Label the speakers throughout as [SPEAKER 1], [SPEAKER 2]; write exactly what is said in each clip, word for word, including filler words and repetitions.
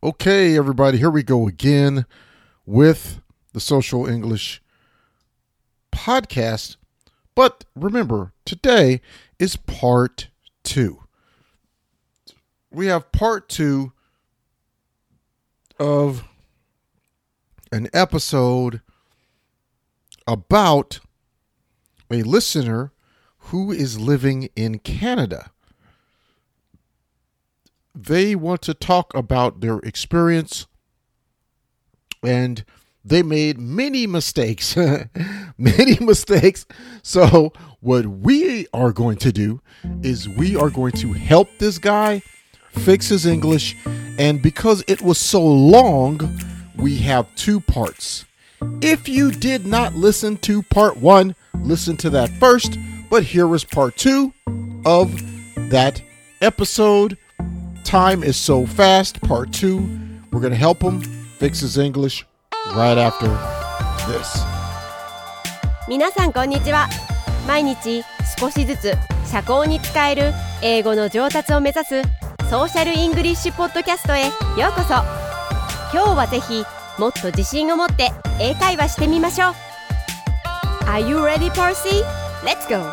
[SPEAKER 1] Okay, everybody, here we go again with the Social English podcast. But remember, today is part two. We have part two of an episode about a listener who is living in Canada. They want to talk about their experience, and they made many mistakes, many mistakes. So what we are going to do is we are going to help this guy fix his English. And because it was so long, we have two parts. If you did not listen to part one, listen to that first. But here is part two of that episode. Time is so fast. Part two. We're going to help him fix his English right after this.
[SPEAKER 2] 皆さんこんにちは。毎日少しずつ社交に使える英語の上達を目指すソーシャルイングリッシュポッドキャストへようこそ。今日はぜひもっと自信を持って英会話してみましょう。Are you ready, Percy? Let's go!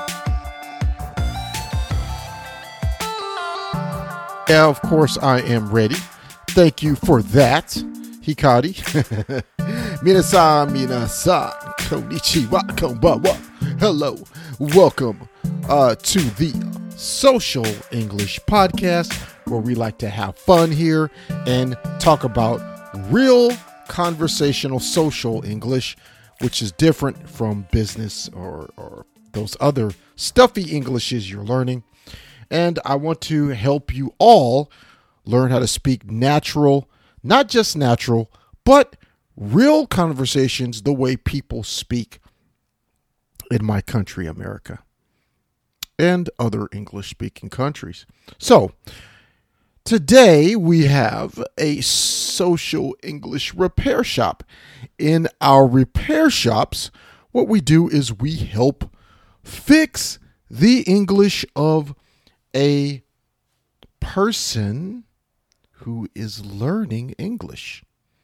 [SPEAKER 1] Yeah, of course I am ready. Thank you for that, Hikari. 皆さん、皆さん、こんにちは、こんばんは. Hello, welcome uh, to the Social English Podcast, where we like to have fun here and talk about real conversational social English, which is different from business or, or those other stuffy Englishes you're learning. And I want to help you all learn how to speak natural, not just natural, but real conversations the way people speak in my country, America, and other English-speaking countries. So, today we have a social English repair shop. In our repair shops, what we do is we help fix the English of a person who is learning English.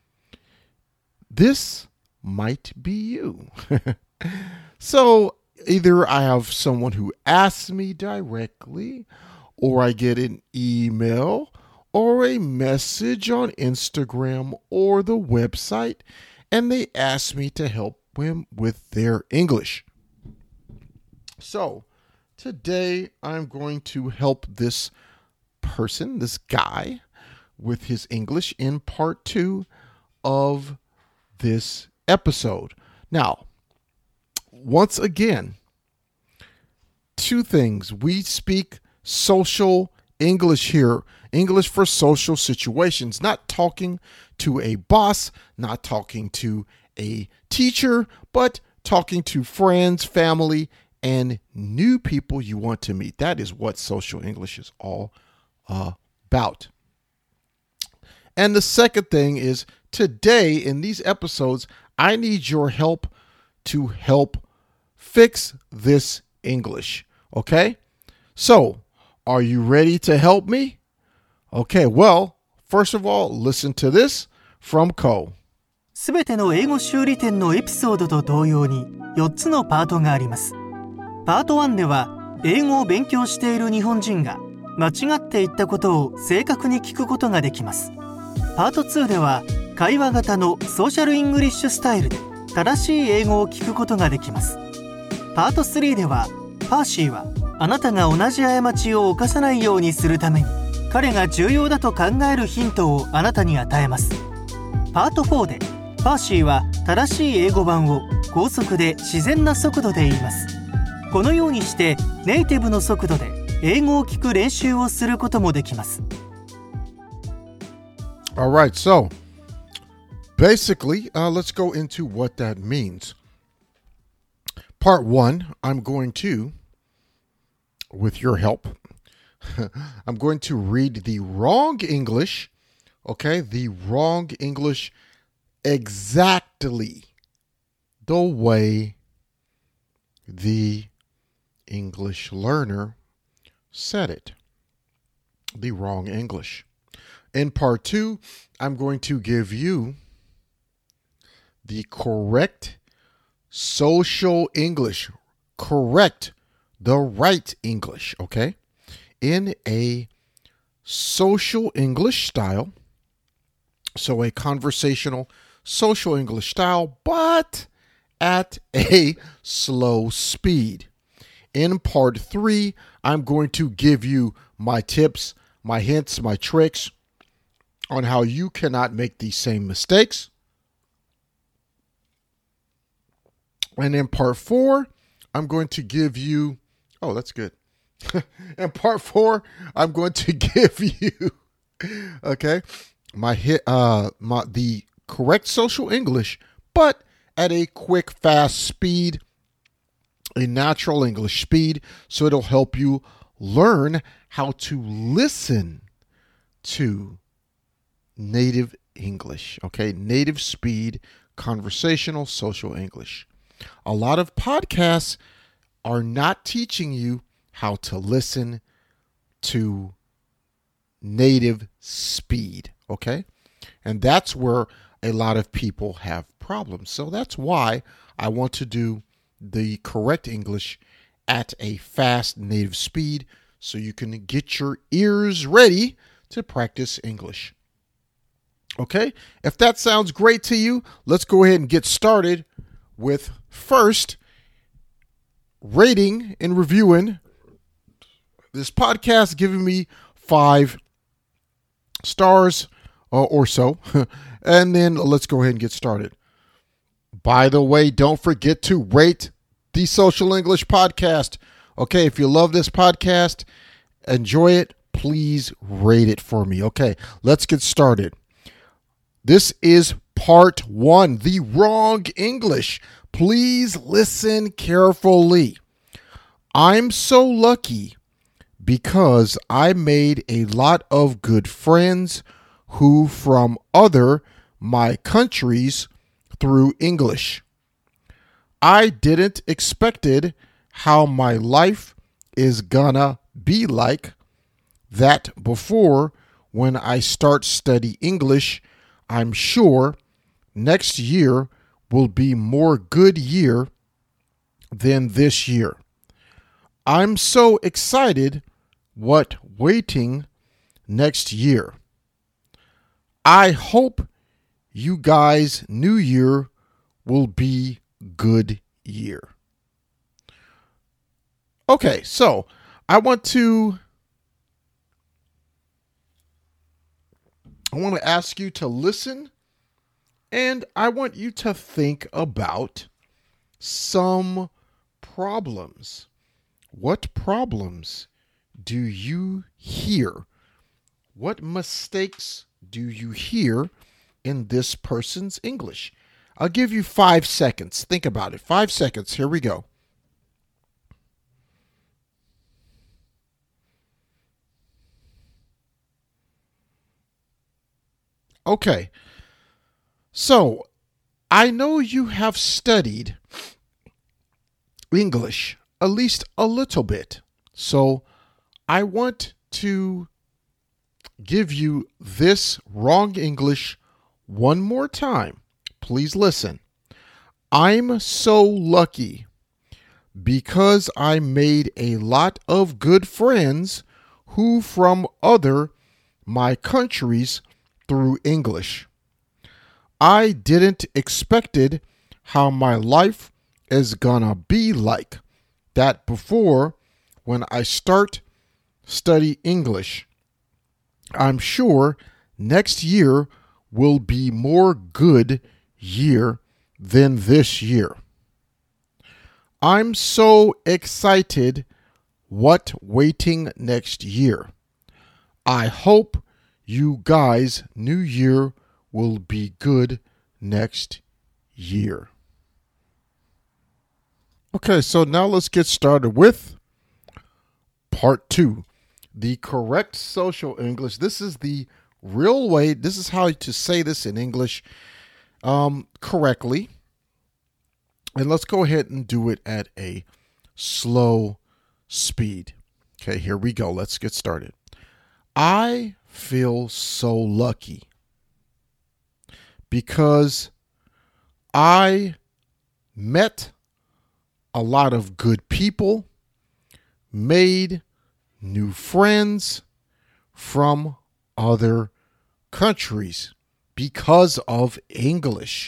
[SPEAKER 1] This might be you. So either I have someone who asks me directly, or I get an email or a message on Instagram or the website, and they ask me to help them with their English. So today, I'm going to help this person, this guy, with his English in part two of this episode. Now, once again, two things. We speak social English here, English for social situations, not talking to a boss, not talking to a teacher, but talking to friends, family, and new people you want to meet. That is what social English is all about. And the second thing is, today in these episodes, I need your help to help fix this English. Okay? So, are you ready to help me? Okay, well, first of all, listen to this from Ko.
[SPEAKER 3] すべての英語修理店のエピソードと同様によっつのパートがあります。パートワンでは英語を勉強している日本人が間違って言ったことを正確に聞くことができます。パートツーでは会話型のソーシャルイングリッシュスタイルで正しい英語を聞くことができます。パートスリーではパーシーはあなたが同じ過ちを犯さないようにするために彼が重要だと考えるヒントをあなたに与えます。パートフォーでパーシーは正しい英語版を高速で自然な速度で言います。このようにしてネイティブの速度で英語を聞く練習をすることもできます。
[SPEAKER 1] All right, so basically, uh, let's go into what that means. Part one, I'm going to, with your help, I'm going to read the wrong English, okay, the wrong English exactly the way the English learner said it. The wrong English. In part two, I'm going to give you the correct social English, correct, the right English, okay? In a social English style, so a conversational social English style, but at a slow speed. In part three, I'm going to give you my tips, my hints, my tricks on how you cannot make these same mistakes. And in part four, I'm going to give you, oh, that's good. In part four, I'm going to give you, okay, my hit, uh, my the correct social English, but at a quick, fast speed, a natural English speed, so it'll help you learn how to listen to native English, okay? Native speed, conversational, social English. A lot of podcasts are not teaching you how to listen to native speed, okay? And that's where a lot of people have problems. So that's why I want to do the correct English at a fast native speed so you can get your ears ready to practice English. Okay, if that sounds great to you, let's go ahead and get started with first rating and reviewing this podcast, giving me five stars uh, or so. And then let's go ahead and get started. By the way, don't forget to rate the Social English Podcast. Okay, if you love this podcast, enjoy it, please rate it for me. Okay, let's get started. This is part one, the wrong English. Please listen carefully. I'm so lucky because I made a lot of good friends who from other my countries through English. I didn't expected how my life is gonna be like that before when I start study English. I'm sure next year will be more good year than this year. I'm so excited what waiting next year. I hope you guys' new year will be good year. Okay, so I want to I want to ask you to listen, and I want you to think about some problems. What problems do you hear? What mistakes do you hear in this person's English? I'll give you five seconds. Think about it. Five seconds. Here we go. Okay. So, I know you have studied English at least a little bit. So, I want to give you this wrong English one more time. Please listen. I'm so lucky because I made a lot of good friends who from other my countries through English. I didn't expected how my life is gonna be like that before when I start study English. I'm sure next year will be more good year than this year. I'm so excited what waiting next year. I hope you guys' new year will be good next year. Okay, so now let's get started with part two. The correct social English. This is the real way. This is how to say this in English um, correctly. And let's go ahead and do it at a slow speed. Okay, here we go. Let's get started. I feel so lucky because I met a lot of good people, made new friends from other countries because of English.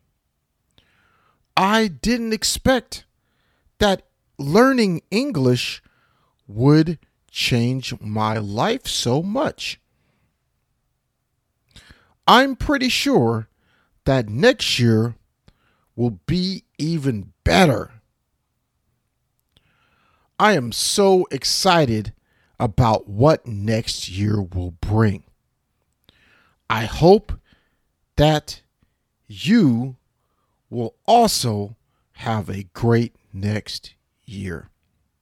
[SPEAKER 1] I didn't expect that learning English would change my life so much. I'm pretty sure that next year will be even better. I am so excited about what next year will bring. I hope that you will also have a great next year.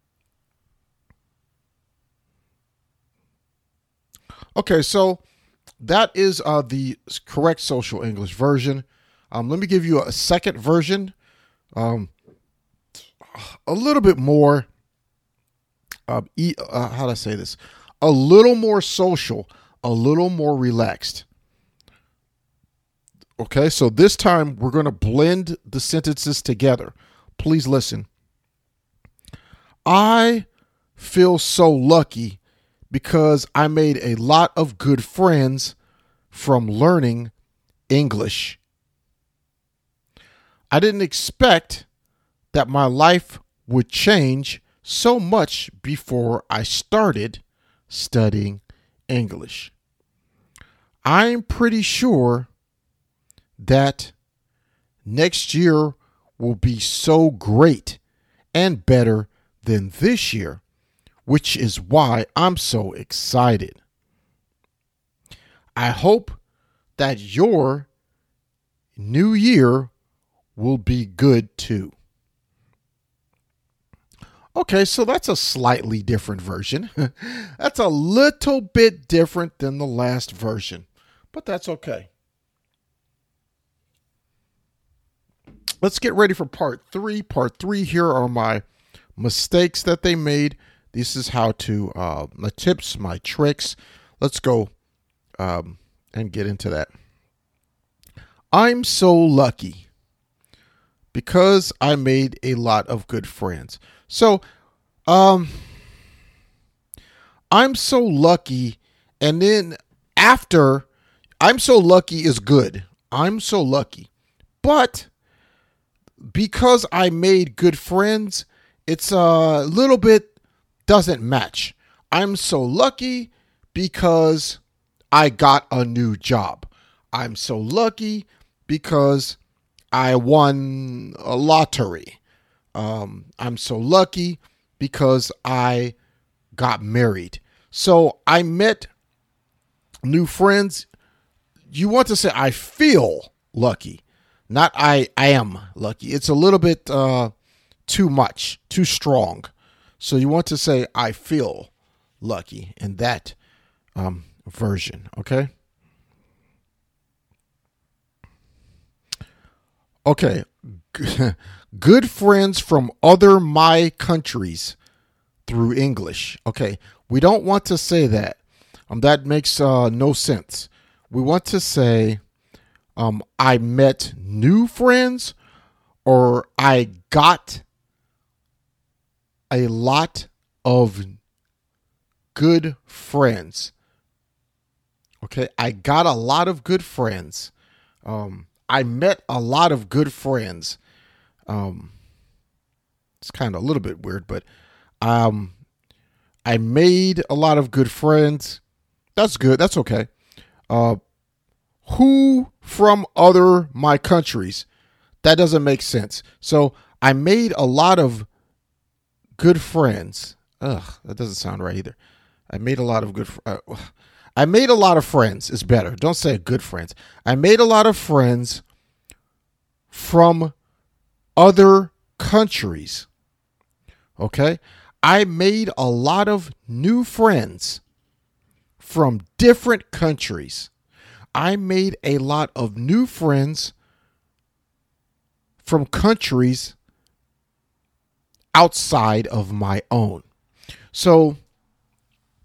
[SPEAKER 1] Okay, so that is uh, the correct social English version. Um, let me give you a second version, um, a little bit more, uh, e- uh, how do I say this? A little more social, a little more relaxed. Okay, so this time we're going to blend the sentences together. Please listen. I feel so lucky because I made a lot of good friends from learning English. I didn't expect that my life would change so much before I started studying English. I'm pretty sure that next year will be so great and better than this year, which is why I'm so excited. I hope that your new year will be good too. Okay, so that's a slightly different version. That's a little bit different than the last version, but that's okay. Let's get ready for part three. Part three, here are my mistakes that they made. This is how to, uh, my tips, my tricks. Let's go um, and get into that. I'm so lucky because I made a lot of good friends. So, um, I'm so lucky. And then after, I'm so lucky is good. I'm so lucky. But because I made good friends, it's a little bit doesn't match. I'm so lucky because I got a new job. I'm so lucky because I won a lottery. Um, I'm so lucky because I got married. So I met new friends. You want to say I feel lucky, not I, I am lucky. It's a little bit uh, too much, too strong. So you want to say I feel lucky in that um, version, okay? Okay. Good friends from other my countries through English. Okay. We don't want to say that. Um, that makes uh, no sense. We want to say um, I met new friends or I got a lot of good friends. Okay. I got a lot of good friends. Um, I met a lot of good friends. Um, it's kind of a little bit weird, but um, I made a lot of good friends. That's good. That's okay. Uh, who from other my countries? That doesn't make sense. So I made a lot of good friends. Ugh, that doesn't sound right either. I made a lot of good. Uh, I made a lot of friends is better. Don't say good friends. I made a lot of friends from other countries. Okay? I made a lot of new friends from different countries. I made a lot of new friends from countries outside of my own. So,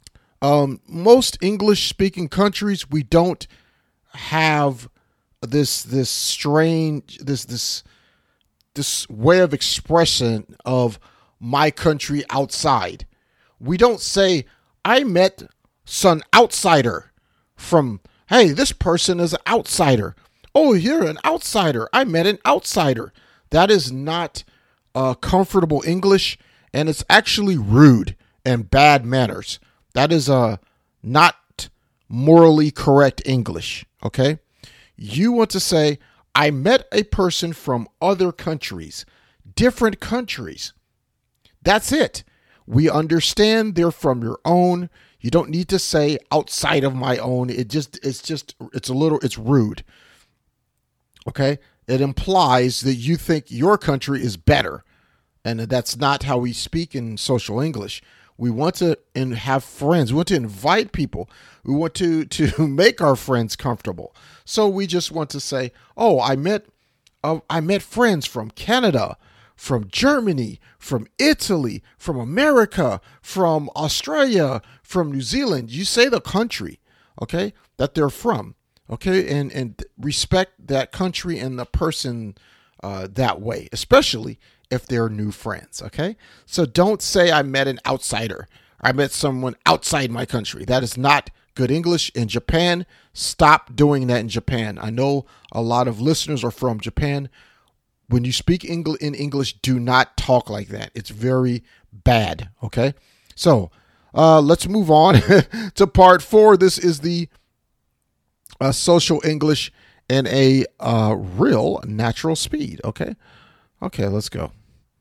[SPEAKER 1] Um, most English speaking countries, we don't have this this strange this this this way of expression of my country outside. We don't say, I met some outsider from, hey, this person is an outsider. Oh, you're an outsider. I met an outsider. That is not uh, comfortable English, and it's actually rude and bad manners. That is uh, not morally correct English, okay? You want to say, I met a person from other countries, different countries. That's it. We understand they're from your own. You don't need to say outside of my own. It just, it's just, it's a little, it's rude. Okay? It implies that you think your country is better. And that's not how we speak in social English. We want to and have friends. We want to invite people. We want to, to make our friends comfortable. So we just want to say, oh, I met, uh, I met friends from Canada, from Germany, from Italy, from America, from Australia, from New Zealand. You say the country, okay, that they're from, okay, and, and respect that country and the person uh, that way, especially if they're new friends, okay? So don't say I met an outsider. I met someone outside my country. That is not good English. In Japan, stop doing that in Japan. I know a lot of listeners are from Japan. When you speak English in English, do not talk like that. It's very bad, okay? So uh, let's move on to part four. This is the uh, social English in a uh, real natural speed, okay? Okay, let's go.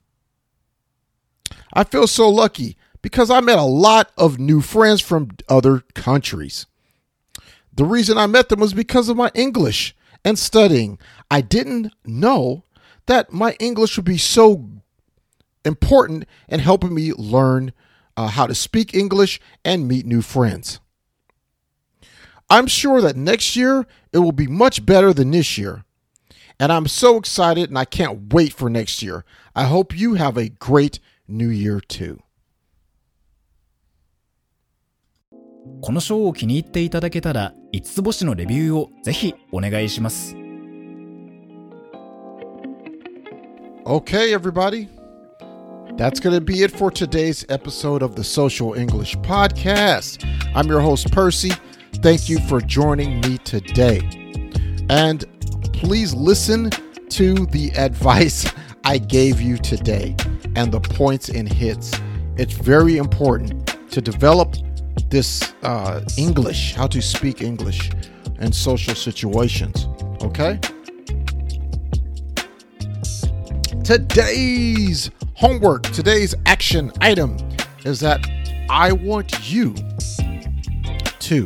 [SPEAKER 1] I feel so lucky because I met a lot of new friends from other countries. The reason I met them was because of my English and studying. I didn't know that my English would be so important in helping me learn uh, how to speak English and meet new friends. I'm sure that next year it will be much better than this year. And I'm so excited and I can't wait for next year. I hope you have a great New Year too.
[SPEAKER 4] このショーを気に入っていただけたら、いつつ星のレビューをぜひお願いします。
[SPEAKER 1] Okay, everybody. That's going to be it for today's episode of the Social English Podcast. I'm your host, Percy. Thank you for joining me today. And please listen to the advice I gave you today and the points and hits. It's very important to develop this uh, English, how to speak English in social situations. Okay? Today's homework, today's action item is that I want you to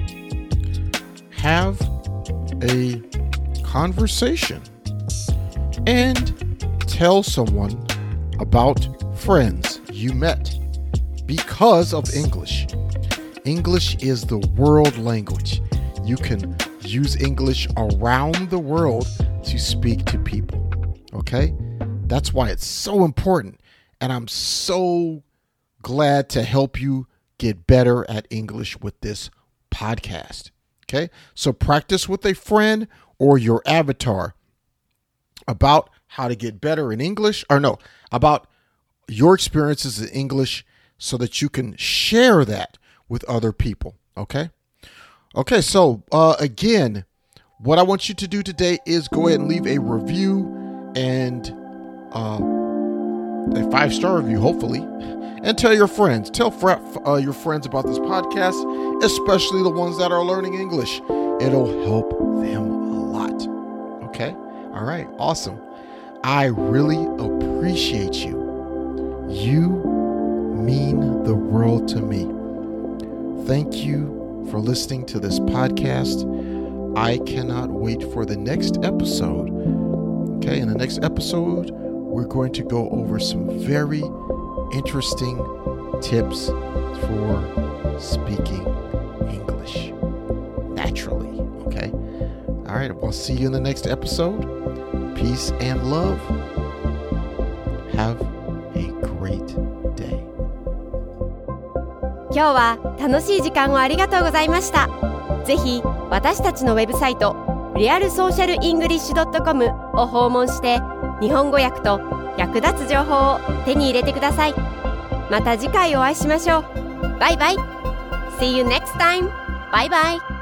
[SPEAKER 1] have a conversation and tell someone about friends you met because of English. English is the world language. You can use English around the world to speak to people. Okay? That's why it's so important. And I'm so glad to help you get better at English with this podcast. Okay? So practice with a friend or your avatar about how to get better in English, or no, about your experiences in English so that you can share that with other people. Okay? Okay, so uh, again, what I want you to do today is go ahead and leave a review and uh, a five-star review, hopefully, and tell your friends. Tell fr- uh, your friends about this podcast, especially the ones that are learning English. It'll help them a lot. Okay? All right, awesome. I really appreciate you. You mean the world to me. Thank you for listening to this podcast. I cannot wait for the next episode. Okay, in the next episode, we're going to go over some very interesting tips for speaking English naturally. Okay? All right, we'll see you in the next episode. Peace and love. Have a great day.
[SPEAKER 2] 今日は楽しい時間をありがとうございました。ぜひ私たちのウェブサイトリアルソーシャルイングリッシュドットコムを訪問して日本語訳と役立つ情報を手に入れてください。また次回お会いしましょう。バイバイ。See you next time. Bye bye.